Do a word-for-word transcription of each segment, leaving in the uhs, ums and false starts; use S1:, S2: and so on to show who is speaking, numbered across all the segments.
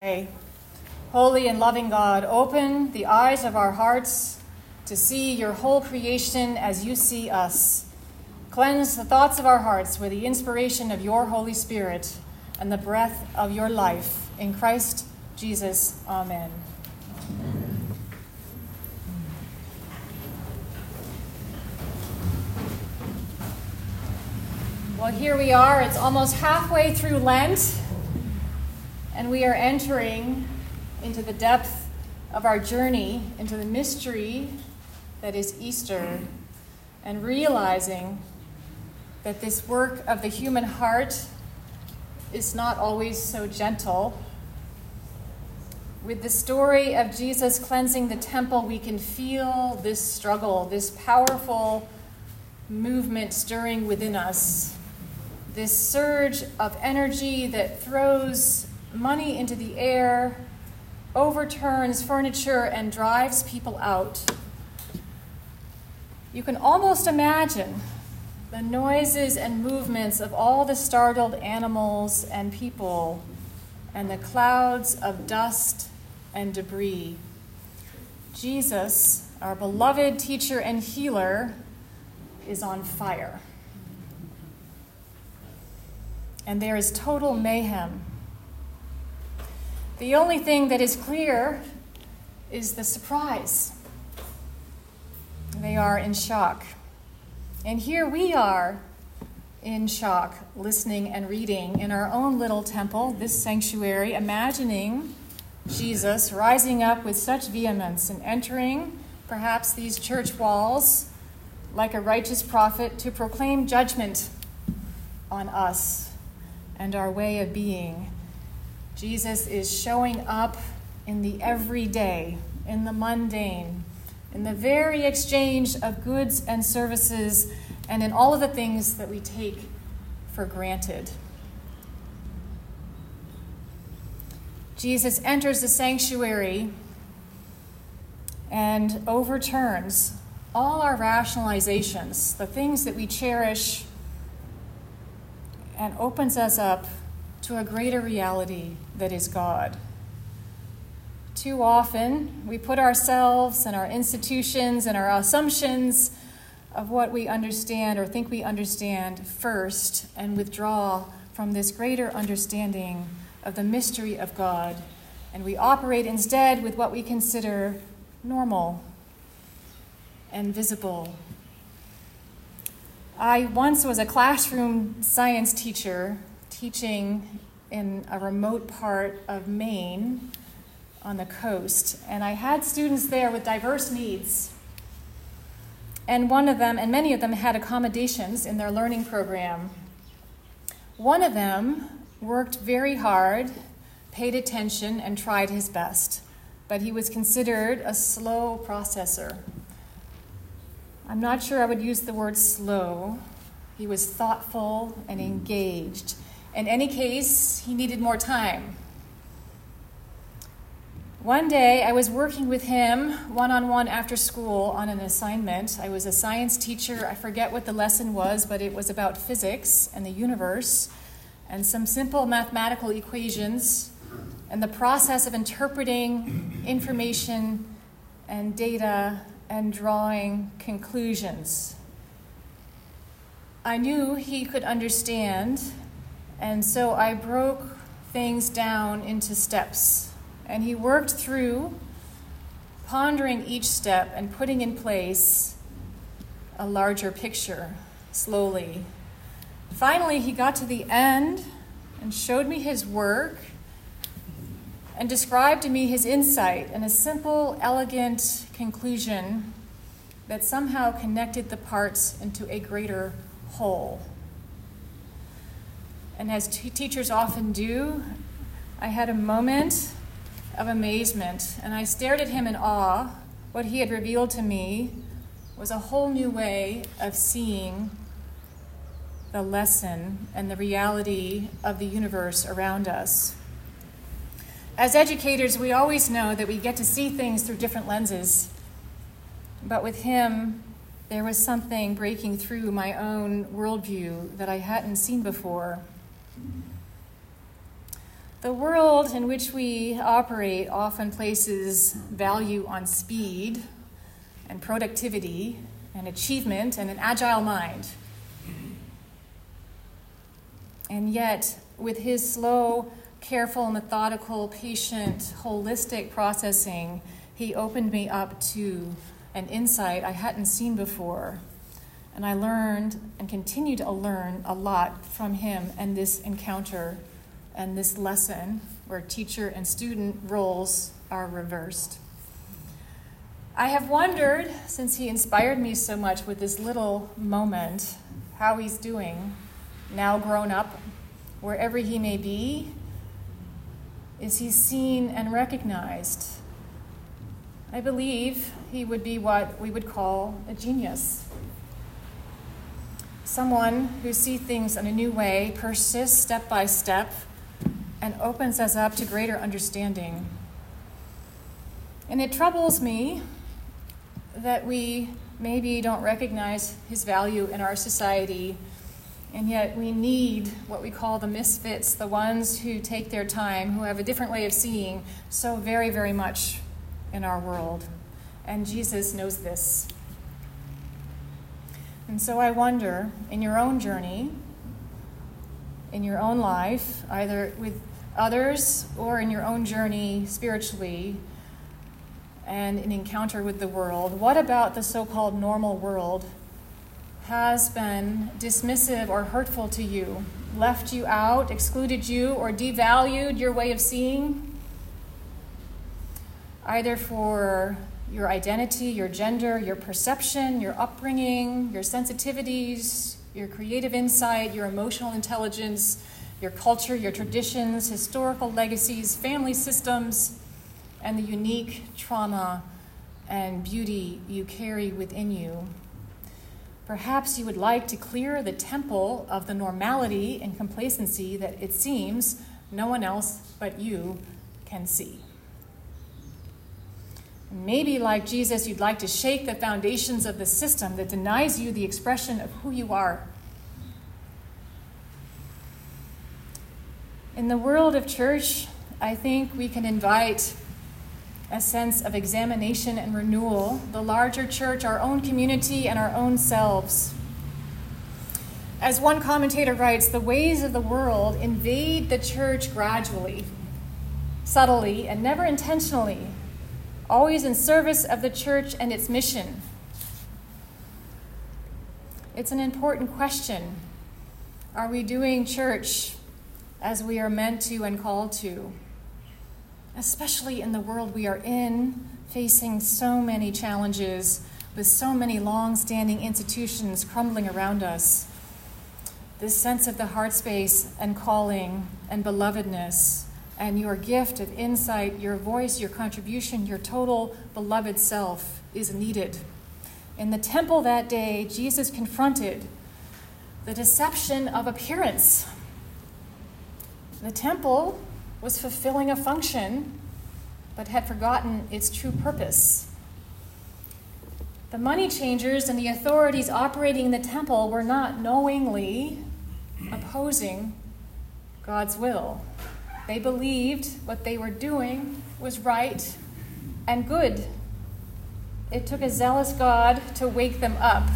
S1: Pray. Holy and loving God, open the eyes of our hearts to see your whole creation as you see us. Cleanse the thoughts of our hearts with the inspiration of your Holy Spirit and the breath of your life. In Christ Jesus, amen. Well, here we are. It's almost halfway through Lent, and we are entering into the depth of our journey into the mystery that is Easter, and realizing that this work of the human heart is not always so gentle. With the story of Jesus cleansing the temple, we can feel this struggle, this powerful movement stirring within us, this surge of energy that throws money into the air, overturns furniture, and drives people out. You can almost imagine the noises and movements of all the startled animals and people, and the clouds of dust and debris. Jesus, our beloved teacher and healer, is on fire. And there is total mayhem. The only thing that is clear is the surprise. They are in shock. And here we are in shock, listening and reading in our own little temple, this sanctuary, imagining Jesus rising up with such vehemence and entering perhaps these church walls like a righteous prophet to proclaim judgment on us and our way of being. Jesus is showing up in the everyday, in the mundane, in the very exchange of goods and services, and in all of the things that we take for granted. Jesus enters the sanctuary and overturns all our rationalizations, the things that we cherish, and opens us up to a greater reality that is God. Too often, we put ourselves and our institutions and our assumptions of what we understand or think we understand first and withdraw from this greater understanding of the mystery of God, and we operate instead with what we consider normal and visible. I once was a classroom science teacher teaching in a remote part of Maine on the coast, and I had students there with diverse needs. And one of them, and many of them, had accommodations in their learning program. One of them worked very hard, paid attention, and tried his best, but he was considered a slow processor. I'm not sure I would use the word slow. He was thoughtful and engaged. In any case, he needed more time. One day, I was working with him one-on-one after school on an assignment. I was a science teacher. I forget what the lesson was, but it was about physics and the universe and some simple mathematical equations and the process of interpreting information and data and drawing conclusions. I knew he could understand, and so I broke things down into steps. And he worked through pondering each step and putting in place a larger picture slowly. Finally, he got to the end and showed me his work and described to me his insight and a simple, elegant conclusion that somehow connected the parts into a greater whole. And as t- teachers often do, I had a moment of amazement, and I stared at him in awe. What he had revealed to me was a whole new way of seeing the lesson and the reality of the universe around us. As educators, we always know that we get to see things through different lenses, but with him, there was something breaking through my own worldview that I hadn't seen before. The world in which we operate often places value on speed and productivity and achievement and an agile mind. And yet, with his slow, careful, methodical, patient, holistic processing, he opened me up to an insight I hadn't seen before. And I learned and continue to learn a lot from him and this encounter and this lesson where teacher and student roles are reversed. I have wondered, since he inspired me so much with this little moment, how he's doing, now grown up, wherever he may be. Is he seen and recognized? I believe he would be what we would call a genius. Someone who sees things in a new way, persists step by step, and opens us up to greater understanding. And it troubles me that we maybe don't recognize his value in our society, and yet we need what we call the misfits, the ones who take their time, who have a different way of seeing so very, very much in our world. And Jesus knows this. And so I wonder, in your own journey, in your own life, either with others or in your own journey spiritually and an encounter with the world, what about the so-called normal world has been dismissive or hurtful to you, left you out, excluded you, or devalued your way of seeing, either for your identity, your gender, your perception, your upbringing, your sensitivities, your creative insight, your emotional intelligence, your culture, your traditions, historical legacies, family systems, and the unique trauma and beauty you carry within you. Perhaps you would like to clear the temple of the normality and complacency that it seems no one else but you can see. Maybe, like Jesus, you'd like to shake the foundations of the system that denies you the expression of who you are. In the world of church, I think we can invite a sense of examination and renewal, the larger church, our own community, and our own selves. As one commentator writes, the ways of the world invade the church gradually, subtly, and never intentionally, always in service of the church and its mission. It's an important question. Are we doing church as we are meant to and called to? Especially in the world we are in, facing so many challenges, with so many long-standing institutions crumbling around us. This sense of the heart space and calling and belovedness, and your gift of insight, your voice, your contribution, your total beloved self is needed. In the temple that day, Jesus confronted the deception of appearance. The temple was fulfilling a function, but had forgotten its true purpose. The money changers and the authorities operating in the temple were not knowingly opposing God's will. They believed what they were doing was right and good. It took a zealous God to wake them up.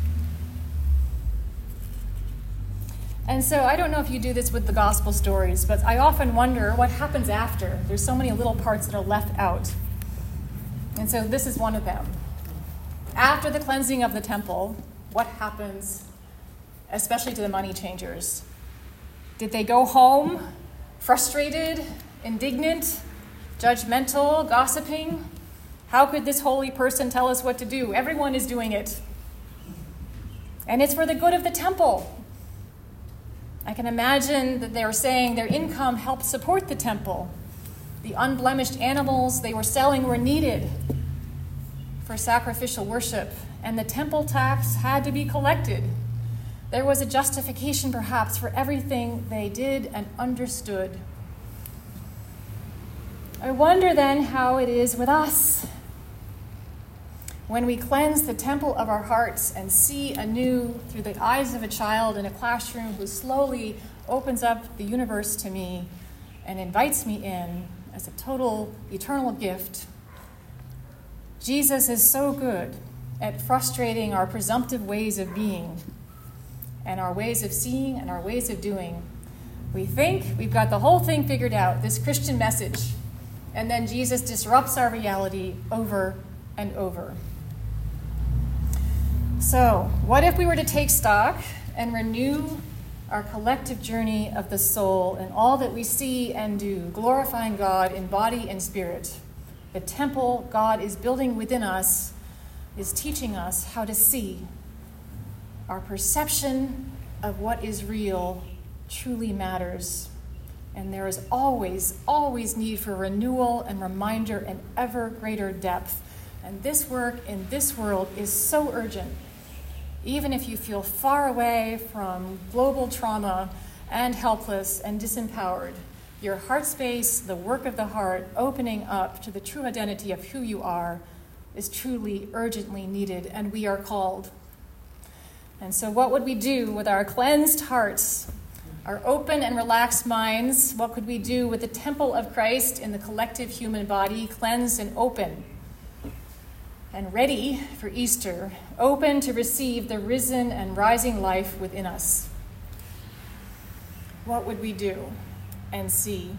S1: And so I don't know if you do this with the gospel stories, but I often wonder what happens after. There's so many little parts that are left out. And so this is one of them. After the cleansing of the temple, what happens, especially to the money changers? Did they go home frustrated, indignant, judgmental, gossiping? How could this holy person tell us what to do? Everyone is doing it. And it's for the good of the temple. I can imagine that they were saying their income helped support the temple. The unblemished animals they were selling were needed for sacrificial worship, and the temple tax had to be collected. There was a justification, perhaps, for everything they did and understood. I wonder then how it is with us. When we cleanse the temple of our hearts and see anew through the eyes of a child in a classroom who slowly opens up the universe to me and invites me in as a total eternal gift. Jesus is so good at frustrating our presumptive ways of being and our ways of seeing and our ways of doing. We think we've got the whole thing figured out, this Christian message, and then Jesus disrupts our reality over and over. So, what if we were to take stock and renew our collective journey of the soul in all that we see and do, glorifying God in body and spirit? The temple God is building within us is teaching us how to see. Our perception of what is real truly matters. And there is always, always need for renewal and reminder and ever greater depth. And this work in this world is so urgent. Even if you feel far away from global trauma and helpless and disempowered, your heart space, the work of the heart, opening up to the true identity of who you are, is truly urgently needed, and we are called. And so what would we do with our cleansed hearts, our open and relaxed minds? What could we do with the temple of Christ in the collective human body, cleansed and open and ready for Easter, open to receive the risen and rising life within us? What would we do and see?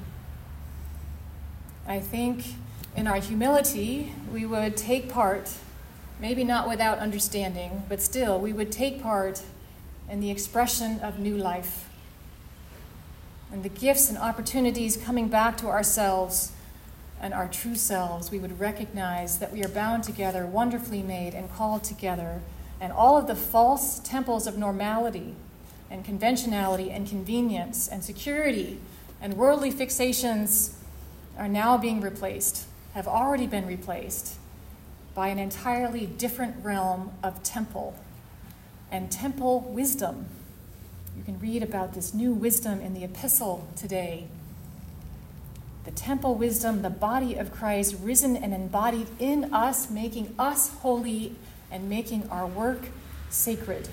S1: I think in our humility, we would take part, maybe not without understanding, but still, we would take part in the expression of new life and the gifts and opportunities coming back to ourselves and our true selves. We would recognize that we are bound together, wonderfully made and called together, and all of the false temples of normality and conventionality and convenience and security and worldly fixations are now being replaced, have already been replaced by an entirely different realm of temple and temple wisdom. You can read about this new wisdom in the epistle today. The temple wisdom, the body of Christ, risen and embodied in us, making us holy and making our work sacred.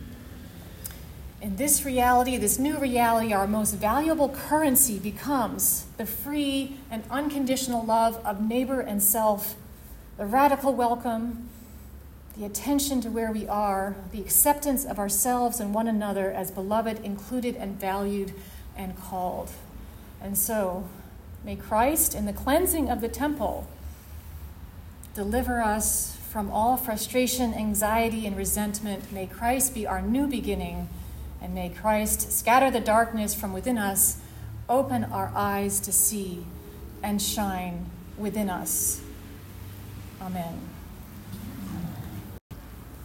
S1: In this reality, this new reality, our most valuable currency becomes the free and unconditional love of neighbor and self, the radical welcome, the attention to where we are, the acceptance of ourselves and one another as beloved, included, and valued, and called. And so, may Christ, in the cleansing of the temple, deliver us from all frustration, anxiety, and resentment. May Christ be our new beginning, and may Christ scatter the darkness from within us, open our eyes to see, and shine within us. Amen.